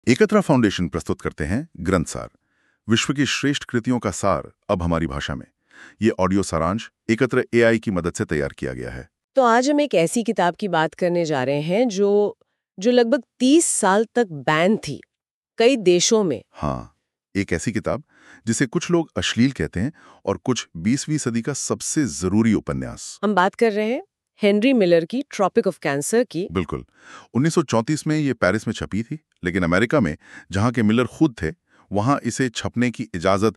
एकत्रा foundation प्रस्तुत करते हैं ग्रंथ सार, विश्व की श्रेष्ठ कृतियों का सार अब हमारी भाषा में। ये ऑडियो सारांश एकत्र एआई की मदद से तैयार किया गया है। तो आज हम एक ऐसी किताब की बात करने जा रहे हैं जो जो लगभग 30 साल तक बैन थी कई देशों में। हाँ, एक ऐसी किताब जिसे कुछ लोग अश्लील कहते हैं और कुछ 20वीं सदी का सबसे जरूरी उपन्यास। हम बात कर रहे हैं हेनरी मिलर की ट्रॉपिक ऑफ कैंसर की। बिल्कुल। 1934 में ये पेरिस में छपी थी, लेकिन अमेरिका में, जहाँ के मिलर खुद थे, वहाँ इसे छपने की इजाजत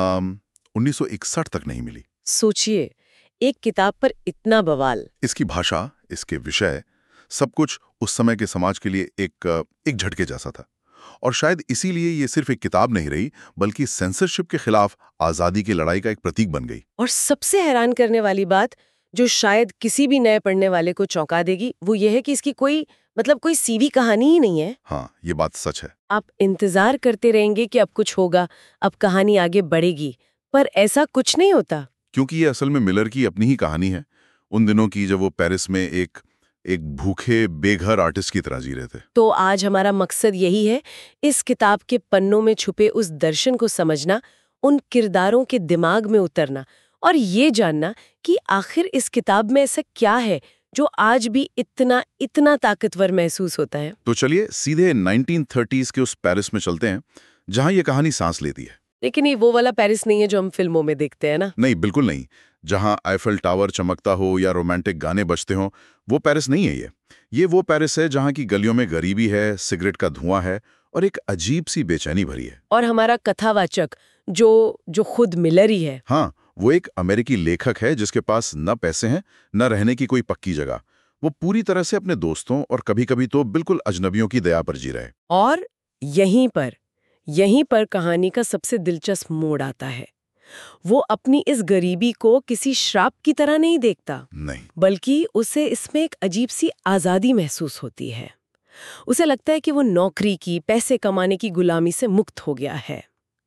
1961 तक नहीं मिली। सोचिए, एक किताब पर इतना बवाल। इसकी भाषा, इसके विषय, सब कुछ उस समय के समाज के लिए एक झटके जैसा था। और शायद इसीलिए ये सिर्फ एक किताब नहीं रही, बल्कि सेंसरशिप के खिलाफ आजादी की लड़ाई का एक प्रतीक बन गई। और सबसे हैरान करने वाली बात, जो शायद किसी भी नए पढ़ने वाले को चौंका देगी, वो ये है कि इसकी कोई सीवी कहानी ही नहीं है। हाँ, ये बात सच है। आप इंतजार करते रहेंगे कि अब कुछ होगा, अब कहानी आगे बढ़ेगी, पर ऐसा कुछ नहीं होता। क्योंकि ये असल में मिलर की अपनी ही कहानी है, उन दिनों की जब वो पेरिस में एक भूखे बेघर आर्टिस्ट की तरह जी रहे थे। तो आज हमारा मकसद यही है, इस किताब के पन्नों में छुपे उस दर्शन को समझना, उन किरदारों के दिमाग में उतरना और ये जानना कि आखिर इस किताब में ऐसा क्या है जो आज भी इतना इतना ताकतवर महसूस होता है। तो चलिए सीधे 1930s के उस पेरिस में चलते हैं, जहां ये कहानी सांस लेती है। लेकिन ये वो वाला पेरिस नहीं है जो हम फिल्मों में देखते हैं ना। नहीं, बिल्कुल नहीं। जहां आईफल टावर चमकता हो या रोमांटिक गाने बजते हो, वो पेरिस नहीं है ये वो पेरिस है जहां की गलियों में गरीबी है, सिगरेट का धुआं है और एक अजीब सी बेचैनी भरी है। और हमारा कथावाचक जो खुद मिलर ही है। हाँ, वो एक अमेरिकी लेखक है जिसके पास न पैसे हैं, न रहने की कोई पक्की जगह। वो पूरी तरह से अपने दोस्तों और कभी-कभी तो बिल्कुल अजनबियों की दया पर जी रहे। और यहीं पर कहानी का सबसे दिलचस्प मोड़ आता है। वो अपनी इस गरीबी को किसी श्राप की तरह नहीं देखता, नहीं, बल्कि उसे इसमें एक अजीब सी आजादी महसूस होती है। उसे लगता है कि वो नौकरी की, पैसे कमाने की गुलामी से मुक्त हो गया है।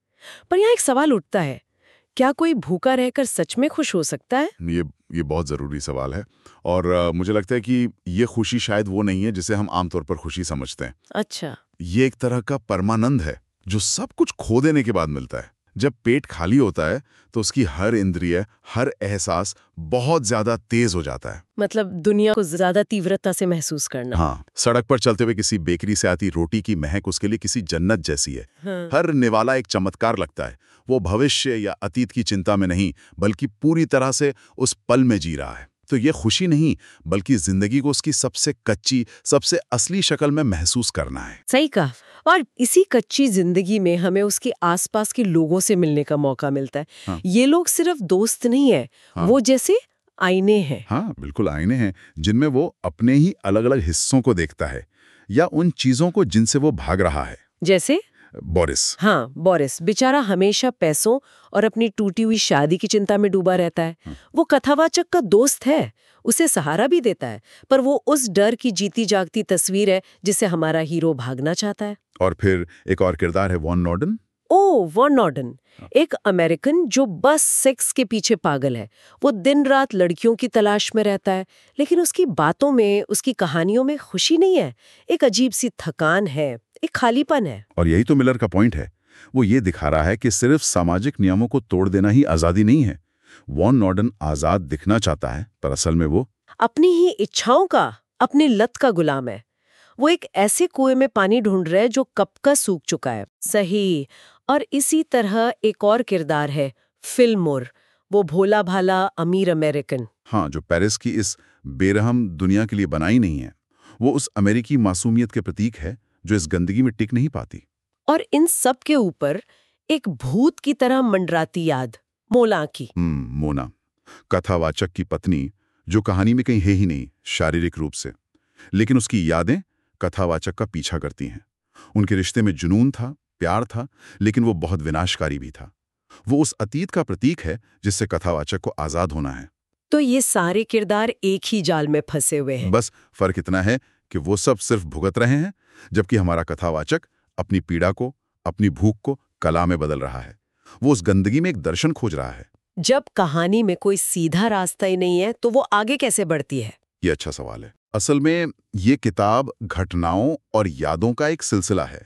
पर यहाँ एक सवाल उठता है, क्या कोई भूखा रहकर सच में खुश हो सकता है? ये बहुत ज़रूरी सवाल है। और मुझे लगता है कि ये खुशी शायद वो नहीं है जिसे हम आमतौर पर खुशी समझते हैं। अच्छा। ये एक तरह का परमानंद है जो सब कुछ खो देने के बाद मिलता है। जब पेट खाली होता है तो उसकी हर इंद्रिय, हर एहसास बहुत ज्यादा तेज हो जाता है। मतलब दुनिया को ज्यादा तीव्रता से महसूस करना। हाँ, सड़क पर चलते हुए किसी बेकरी से आती रोटी की महक उसके लिए किसी जन्नत जैसी है। हाँ। हर निवाला एक चमत्कार लगता है। वो भविष्य या अतीत की चिंता में नहीं, बल्कि पूरी तरह से उस पल में जी रहा है। तो ये खुशी नहीं, बल्कि जिंदगी को उसकी सबसे कच्ची, सबसे असली शक्ल में महसूस करना है। सही कहा। और इसी कच्ची जिंदगी में हमें उसके आसपास के लोगों से मिलने का मौका मिलता है। हाँ। ये लोग सिर्फ दोस्त नहीं है, हाँ। वो जैसे आईने हैं। हाँ, बिल्कुल आईने हैं जिनमें वो अपने ही अलग अलग हिस्सों को देखता है, या उन चीजों को जिनसे वो भाग रहा है। जैसे बोरिस। हाँ, बोरिस बेचारा हमेशा पैसों और अपनी टूटी हुई शादी की चिंता में डूबा रहता है। वो कथावाचक का दोस्त है, उसे सहारा भी देता है, पर वो उस डर की जीती जागती तस्वीर है जिसे हमारा हीरो भागना चाहता है। और फिर एक और किरदार है वॉन नॉर्डन। वॉन नॉर्डन, एक अमेरिकन जो बस सेक्स के पीछे पागल है। वो दिन रात लड़कियों की तलाश में रहता है, लेकिन उसकी बातों में, उसकी कहानियों में खुशी नहीं है। एक अजीब सी थकान है, एक खालीपन है। और यही तो मिलर का पॉइंट है। वो ये दिखा रहा है कि सिर्फ सामाजिक नियमों को तोड़ देना ही आजादी नहीं है। वॉन नॉर्डन आजाद दिखना चाहता है, पर असल में वो अपनी ही इच्छाओं का, अपनी लत का गुलाम है। वो एक ऐसे कुएं में पानी ढूंढ रहा है जो कब का सूख चुका है। सही। और इसी तरह एक और किरदार है फिलमोर, वो भोला भाला अमीर अमेरिकन। हाँ, जो पेरिस की इस बेरहम दुनिया के लिए बनाई नहीं है। वो उस अमेरिकी मासूमियत के प्रतीक है जो इस गंदगी में टिक नहीं पाती। और इन सब के ऊपर एक भूत की तरह मंडराती याद, मोला की। मोना, कथावाचक की पत्नी, जो कहानी में कहीं है ही नहीं शारीरिक रूप से, लेकिन उसकी यादें कथावाचक का पीछा करती हैं। उनके रिश्ते में जुनून था, प्यार था, लेकिन वो बहुत विनाशकारी भी था। वो उस अतीत का प्रतीक है जिससे कथावाचक को आजाद होना है। तो ये सारे किरदार एक ही जाल में फंसे हुए हैं। बस फर्क इतना है कि वो सब सिर्फ भुगत रहे हैं, जबकि हमारा कथावाचक अपनी पीड़ा को, अपनी भूख को कला में बदल रहा है। वो उस गंदगी में एक दर्शन खोज रहा है। जब कहानी में कोई सीधा रास्ता ही नहीं है, तो वो आगे कैसे बढ़ती है? ये अच्छा सवाल है। असल में ये किताब घटनाओं और यादों का एक सिलसिला है।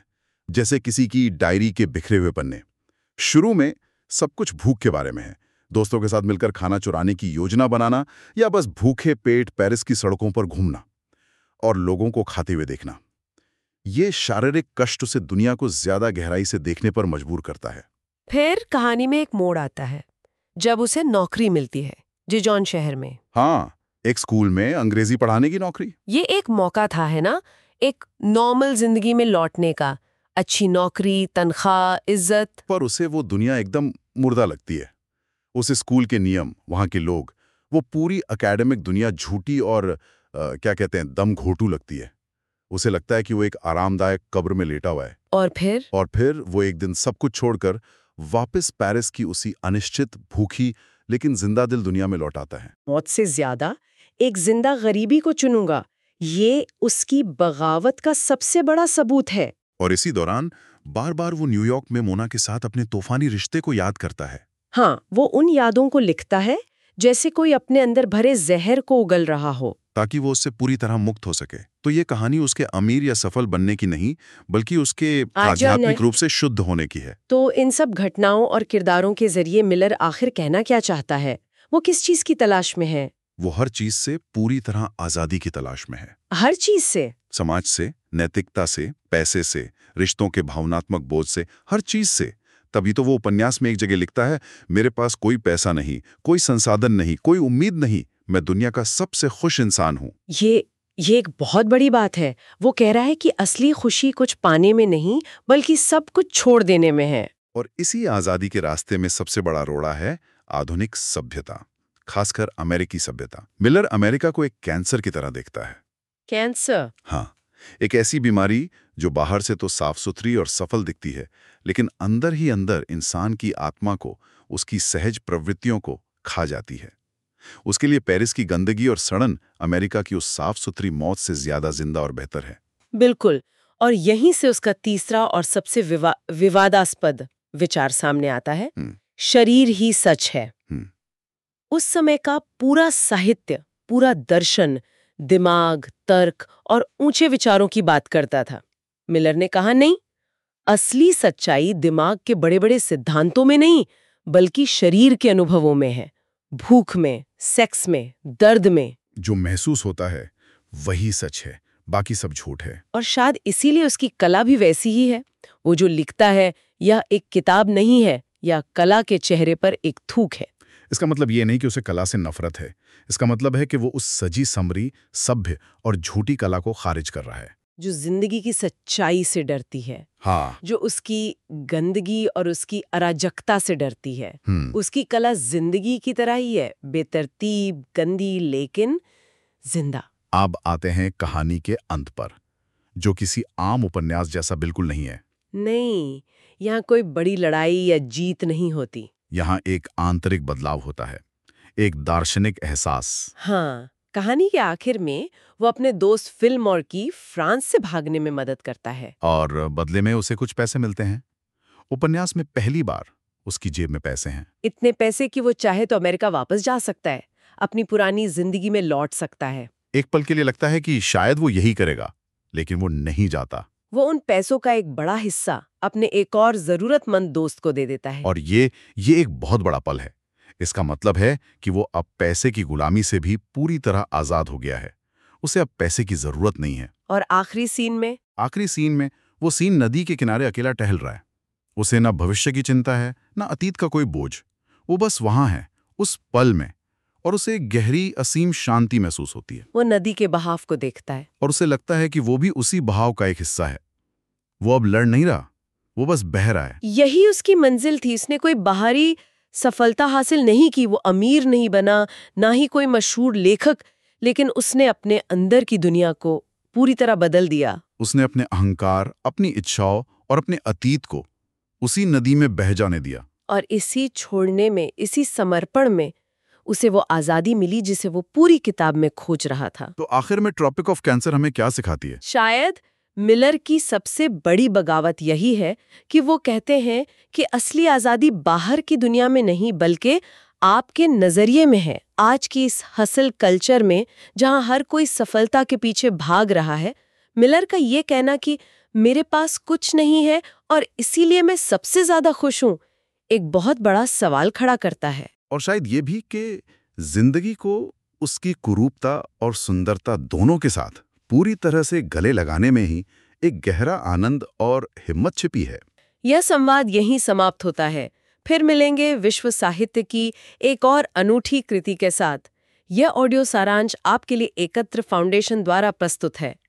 जैसे किसी की डायरी के बिखरे हुए पन्ने। शुरू में सब कुछ भूख के बारे में है, दोस्तों के साथ मिलकर खाना चुराने की योजना बनाना या बस भूखे पेट पेरिस की सड़कों पर घूमना और लोगों को खाते हुए देखना। ये शारीरिक कष्ट उसे दुनिया को ज्यादा गहराई से देखने पर मजबूर करता है। फिर कहानी में एक मोड़ आता है जब उसे नौकरी मिलती है डिजॉन शहर में। हाँ, एक स्कूल में अंग्रेजी पढ़ाने की नौकरी। ये एक मौका था, है ना, एक नॉर्मल जिंदगी में लौटने का। अच्छी नौकरी, तनख्वाह, इज्जत। पर उसे वो दुनिया एकदम मुर्दा लगती है। उस स्कूल के नियम, वहाँ के लोग, वो पूरी एकेडमिक दुनिया झूठी और क्या कहते हैं, दम घोटू लगती है। उसे लगता है कि वो एक आरामदायक कब्र में लेटा हुआ है। और फिर वो एक दिन सब कुछ छोड़कर वापस पेरिस की उसी अनिश्चित, भूखी लेकिन जिंदा दिल दुनिया में लौट आता है। मौत से ज्यादा एक जिंदा गरीबी को चुनूंगा, ये उसकी बगावत का सबसे बड़ा सबूत है। और इसी दौरान बार बार वो न्यूयॉर्क में मोना के साथ अपने तूफानी रिश्ते को याद करता है। हाँ, वो उन यादों को लिखता है जैसे कोई अपने अंदर भरे जहर को उगल रहा हो, ताकि वो उससे पूरी तरह मुक्त हो सके। तो ये कहानी उसके अमीर या सफल बनने की नहीं, बल्कि उसके आध्यात्मिक रूप से शुद्ध होने की है। तो इन सब घटनाओं और किरदारों के जरिए मिलर आखिर कहना क्या चाहता है? वो किस चीज की तलाश में है? वो हर चीज से पूरी तरह आजादी की तलाश में है। हर चीज से? समाज से, नैतिकता से, पैसे से, रिश्तों के भावनात्मक बोझ से, हर चीज से। तभी तो वो उपन्यास में एक जगह लिखता है, मेरे पास कोई पैसा नहीं, कोई संसाधन नहीं, कोई उम्मीद नहीं, मैं दुनिया का सबसे खुश इंसान हूं। ये एक बहुत बड़ी बात है। वो कह रहा है कि असली खुशी कुछ पाने में नहीं, बल्कि सब कुछ छोड़ देने में है। और इसी आजादी के रास्ते में सबसे बड़ा रोड़ा है आधुनिक सभ्यता, खासकर अमेरिकी सभ्यता। मिलर अमेरिका को एक कैंसर की तरह देखता है। कैंसर? हाँ, एक ऐसी बीमारी जो बाहर से तो साफ सुथरी और सफल दिखती है, लेकिन अंदर ही अंदर इंसान की आत्मा को, उसकी सहज प्रवृत्तियों को खा जाती है। उसके लिए पेरिस की गंदगी और सड़न अमेरिका की उस साफ सुथरी मौत से ज्यादा जिंदा और बेहतर है। बिल्कुल। और यहीं से उसका तीसरा और सबसे विवादास्पद विचार सामने आता है, शरीर ही सच है। उस समय का पूरा साहित्य, पूरा दर्शन दिमाग, तर्क और ऊंचे विचारों की बात करता था। मिलर ने कहा, नहीं, असली सच्चाई दिमाग के बड़े बड़े सिद्धांतों में नहीं, बल्कि शरीर के अनुभवों में है। भूख में, सेक्स में, दर्द में। जो महसूस होता है वही सच है, बाकी सब झूठ है। और शायद इसीलिए उसकी कला भी वैसी ही है। वो जो लिखता है, यह एक किताब नहीं है, या कला के चेहरे पर एक थूक है। इसका मतलब ये नहीं कि उसे कला से नफरत है। इसका मतलब है कि वो उस सजी समरी, सभ्य और झूठी कला को खारिज कर रहा है, जो जिंदगी की सच्चाई से डरती है। हाँ, जो उसकी गंदगी और उसकी अराजकता से डरती है। उसकी कला जिंदगी की तरह ही है, बेतरतीब, गंदी, लेकिन जिंदा। अब आते हैं कहानी के अंत पर, जो किसी आम उपन्यास जैसा बिल्कुल नहीं है। नहीं, यहाँ कोई बड़ी लड़ाई या जीत नहीं होती। यहाँ एक आंतरिक बदलाव होता है, एक दार्शनिक एहसास। हाँ, कहानी के आखिर में वो अपने दोस्त फिल्मोर की फ्रांस से भागने में मदद करता है, और बदले में उसे कुछ पैसे मिलते हैं। उपन्यास में पहली बार उसकी जेब में पैसे हैं, इतने पैसे कि वो चाहे तो अमेरिका वापस जा सकता है, अपनी पुरानी जिंदगी में लौट सकता है। एक पल के लिए लगता है कि शायद वो यही करेगा, लेकिन वो नहीं जाता। वो उन पैसों का एक बड़ा हिस्सा अपने एक और जरूरतमंद दोस्त को दे देता है। और ये एक बहुत बड़ा पल है। इसका मतलब है कि वो अब पैसे की गुलामी से भी पूरी तरह आजाद हो गया है। उसे अब पैसे की जरूरत नहीं है। और आखिरी सीन में वो सीन नदी के किनारे अकेला टहल रहा है। उसे ना भविष्य की चिंता है, ना अतीत का कोई बोझ। वो बस वहां है, उस पल में, और उसे एक गहरी असीम शांति महसूस होती है। वो नदी के बहाव को देखता है और उसे लगता है कि वो भी उसी बहाव का एक हिस्सा है। वो अब लड़ नहीं रहा, वो बस बह रहा है। यही उसकी मंजिल थी। उसने कोई बाहरी सफलता हासिल नहीं की, वो अमीर नहीं बना, ना ही कोई मशहूर लेखक, लेकिन उसने अपने अंदर की दुनिया को पूरी तरह बदल दिया। उसने अपने अहंकार, अपनी इच्छाओं और अपने अतीत को उसी नदी में बह जाने दिया। और इसी छोड़ने में, इसी समर्पण में उसे वो आजादी मिली जिसे वो पूरी किताब में खोज रहा था। तो आखिर में ट्रॉपिक ऑफ कैंसर हमें क्या सिखाती है? शायद मिलर की सबसे बड़ी बगावत यही है कि वो कहते हैं कि असली आजादी बाहर की दुनिया में नहीं, बल्कि आपके नजरिए में है। आज की इस हसल कल्चर में, जहां हर कोई सफलता के पीछे भाग रहा है, मिलर का ये कहना कि मेरे पास कुछ नहीं है और इसीलिए मैं सबसे ज्यादा खुश हूं, एक बहुत बड़ा सवाल खड़ा करता है। और शायद ये भी कि जिंदगी को उसकी कुरूपता और सुंदरता दोनों के साथ पूरी तरह से गले लगाने में ही एक गहरा आनंद और हिम्मत छिपी है। यह संवाद यहीं समाप्त होता है। फिर मिलेंगे विश्व साहित्य की एक और अनूठी कृति के साथ। यह ऑडियो सारांश आपके लिए एकत्र फाउंडेशन द्वारा प्रस्तुत है।